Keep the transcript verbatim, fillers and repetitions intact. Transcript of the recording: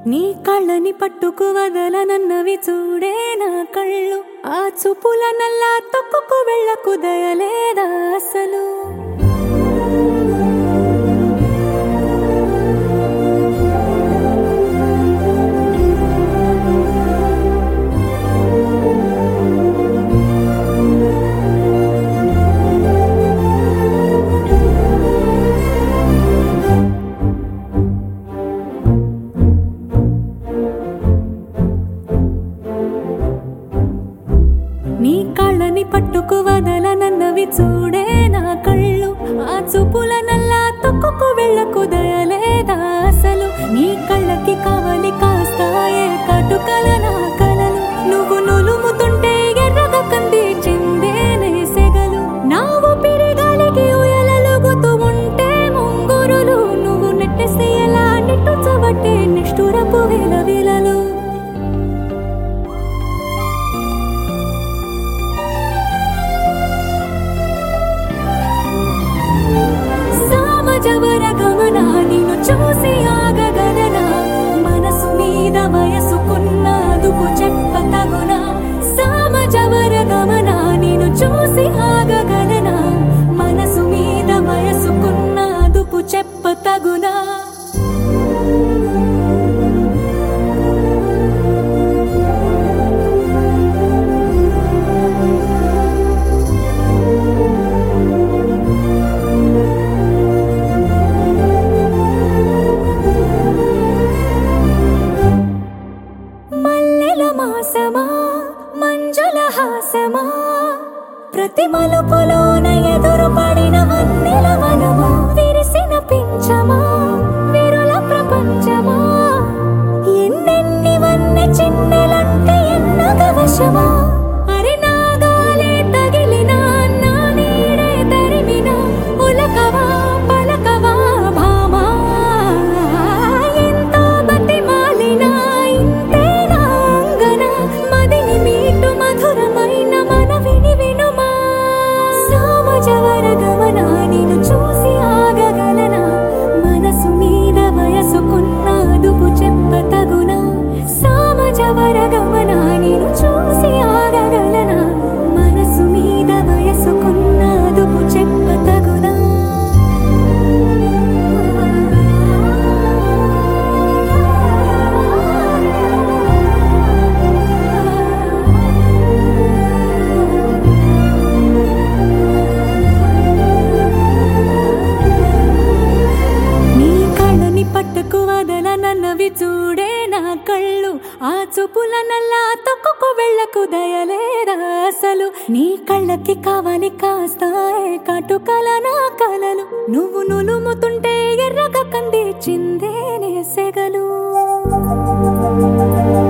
నీ కళ్ళని పట్టుకు వదలనన్నవి చూడే నా కళ్ళు. ఆ చూపుల నల్లా తొక్కుకు వెళ్ళకు దయలేదా అసలు. నీ కళ్ళని పట్టుకు వదలనన్నవి చూడే నా కళ్ళు. ఆ చూపుల నల్లా తొక్కుకు వెళ్ళకు దయలేదా అసలు. నీ కళ్ళకి కావాలి కాస్తాయే కాటుకల నా కలలు. నువ్వు నులుముతుంటే ఎర్రగా కంది చిందేనే సెగలు. నా ఊపిరి గాలికి ఉయలలుగుతూ ఉంటే ముంగురులు. నువ్వు నెట్టేస్తే ఎలా నిట్టుచబట్టే నిష్ఠురపు వేల విలలు. జవర గమన నిన్ను చూసి ఆగగలనా. మనసు మీద వయసుకున్న అదుపు చెప్ప తగునా. సామజవర గమన నిన్ను చూసి ఆగగలనా. మనసు మీద వయసుకున్న అదుపు చెప్ప తగునా. మాసమా మంజుల హాసమా ప్రతి మలుపులోన ఎదురు పడిన వన్నెల వనమా. విరిసిన పించమా విరుల ప్రపంచమా. ఎన్నెన్ని వన్నె చిన్నెలంటే ఎన్నగవశమా. అరి నాగాలే తగిలినా నా నీడే తరిమినా. ఉలకవా పలకవా భామా. ఎంతో బతి మాలినా ఇంతే మధురమైన మనవిని వినుమా. సామజవర గమన నిన్ను చూసి ఆగగలనా. మనసు మీద వయసుకున్న అదుపు చెప్ప తగునా. సామజవర గమన నిన్ను చూసి ఆగగలనా. మనసు మీద వయసుకున్న అదుపు చెప్ప తగునా. పట్టుకు వదలనన్నవి చూడే నా కళ్ళు. ఆ చూపుల నల్లా తొక్కుకు వెళ్ళకు దయలేదా అసలు. నీ కళ్ళకి కావాలి కాస్తాయే కాటుకల నా కలలు. నువ్వు నులుముతుంటే ఎర్రగా కంది చిందేనే సెగలు.